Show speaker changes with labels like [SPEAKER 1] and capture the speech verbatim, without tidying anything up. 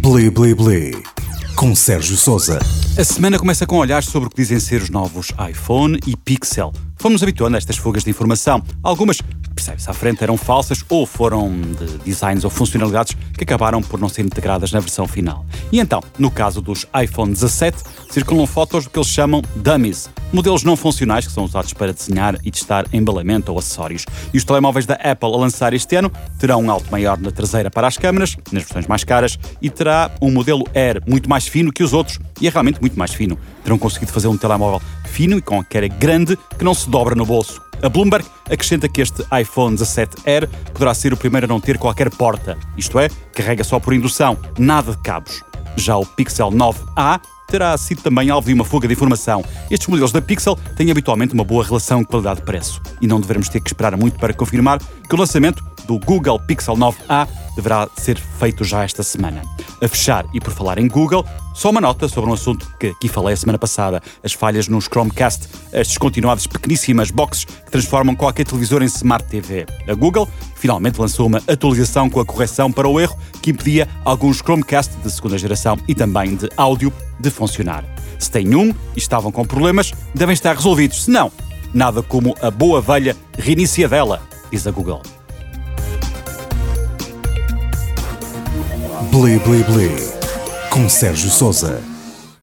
[SPEAKER 1] Bli Bli Bli, com Sérgio Sousa.
[SPEAKER 2] A semana começa com olhares sobre o que dizem ser os novos iPhone e Pixel. Fomos habituando a estas fugas de informação. Algumas, percebe-se à frente, eram falsas ou foram de designs ou funcionalidades que acabaram por não ser integradas na versão final. E então, no caso dos iPhone dezassete, circulam fotos do que eles chamam dummies, modelos não funcionais que são usados para desenhar e testar embalamento ou acessórios. E os telemóveis da Apple a lançar este ano terão um alto maior na traseira para as câmaras, nas versões mais caras, e terá um modelo Air muito mais fino que os outros, e é realmente muito mais fino. Terão conseguido fazer um telemóvel fino e com a cara grande que não se dobra no bolso. A Bloomberg acrescenta que este iPhone dezassete Air poderá ser o primeiro a não ter qualquer porta, isto é, carrega só por indução, nada de cabos. Já o Pixel nove A terá sido também alvo de uma fuga de informação. Estes modelos da Pixel têm habitualmente uma boa relação qualidade-preço e não devemos ter que esperar muito para confirmar que o lançamento do Google Pixel nove A deverá ser feito já esta semana. A fechar, e por falar em Google, só uma nota sobre um assunto que aqui falei a semana passada, as falhas nos Chromecast, as descontinuadas pequeníssimas boxes que transformam qualquer televisor em Smart T V. A Google finalmente lançou uma atualização com a correção para o erro que impedia alguns Chromecast de segunda geração e também de áudio de funcionar. Se têm um e estavam com problemas, devem estar resolvidos. Se não, nada como a boa velha reinicia dela, diz a Google.
[SPEAKER 1] Bli Bli Bli, com Sérgio Sousa.